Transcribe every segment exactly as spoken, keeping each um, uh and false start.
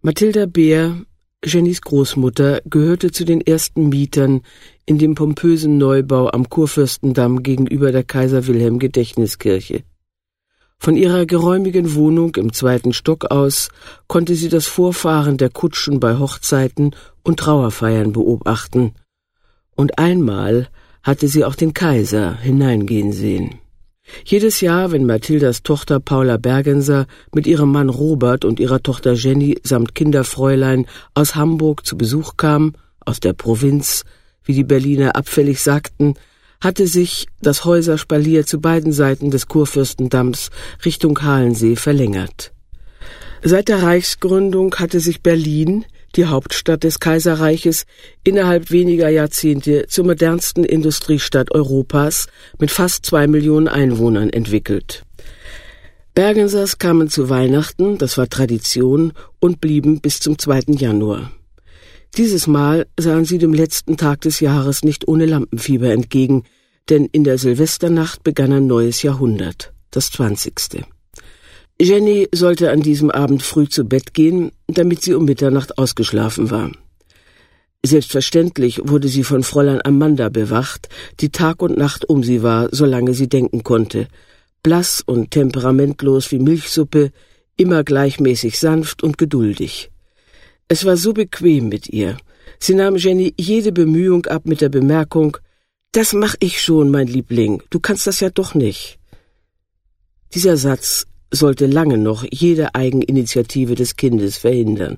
Mathilda Beer, Jennys Großmutter, gehörte zu den ersten Mietern in dem pompösen Neubau am Kurfürstendamm gegenüber der Kaiser-Wilhelm-Gedächtniskirche. Von ihrer geräumigen Wohnung im zweiten Stock aus konnte sie das Vorfahren der Kutschen bei Hochzeiten und Trauerfeiern beobachten. Und einmal hatte sie auch den Kaiser hineingehen sehen. Jedes Jahr, wenn Mathildas Tochter Paula Bergenser mit ihrem Mann Robert und ihrer Tochter Jenny samt Kinderfräulein aus Hamburg zu Besuch kam, aus der Provinz, wie die Berliner abfällig sagten, hatte sich das Häuserspalier zu beiden Seiten des Kurfürstendamms Richtung Halensee verlängert. Seit der Reichsgründung hatte sich Berlin, die Hauptstadt des Kaiserreiches, innerhalb weniger Jahrzehnte zur modernsten Industriestadt Europas mit fast zwei Millionen Einwohnern entwickelt. Bergensers kamen zu Weihnachten, das war Tradition, und blieben bis zum zweiten Januar. Dieses Mal sahen sie dem letzten Tag des Jahres nicht ohne Lampenfieber entgegen, denn in der Silvesternacht begann ein neues Jahrhundert, das zwanzigste. Jenny sollte an diesem Abend früh zu Bett gehen, damit sie um Mitternacht ausgeschlafen war. Selbstverständlich wurde sie von Fräulein Amanda bewacht, die Tag und Nacht um sie war, solange sie denken konnte. Blass und temperamentlos wie Milchsuppe, immer gleichmäßig sanft und geduldig. Es war so bequem mit ihr. Sie nahm Jenny jede Bemühung ab mit der Bemerkung: »Das mach ich schon, mein Liebling, du kannst das ja doch nicht.« Dieser Satz sollte lange noch jede Eigeninitiative des Kindes verhindern.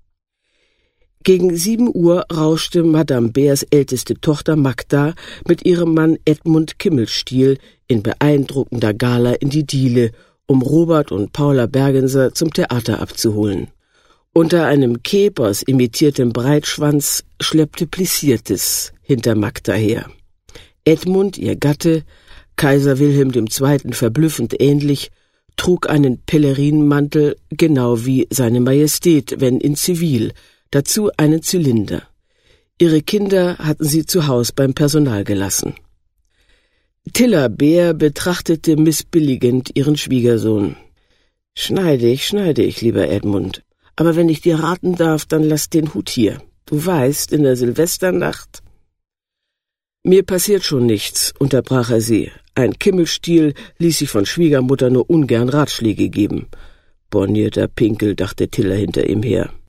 Gegen sieben Uhr rauschte Madame Beers älteste Tochter Magda mit ihrem Mann Edmund Kimmelstiel in beeindruckender Gala in die Diele, um Robert und Paula Bergenser zum Theater abzuholen. Unter einem Cape aus imitiertem Breitschwanz schleppte Plissiertes hinter Magda her. Edmund, ihr Gatte, Kaiser Wilhelm der Zweite verblüffend ähnlich, trug einen Pelerinmantel, genau wie seine Majestät, wenn in Zivil, dazu einen Zylinder. Ihre Kinder hatten sie zu Haus beim Personal gelassen. Tilla Beer betrachtete missbilligend ihren Schwiegersohn. »Schneide ich, schneide ich, lieber Edmund. Aber wenn ich dir raten darf, dann lass den Hut hier. Du weißt, in der Silvesternacht...« »Mir passiert schon nichts«, unterbrach er sie. Ein Kimmelstiel ließ sich von Schwiegermutter nur ungern Ratschläge geben. »Bornierter Pinkel«, dachte Tilla hinter ihm her.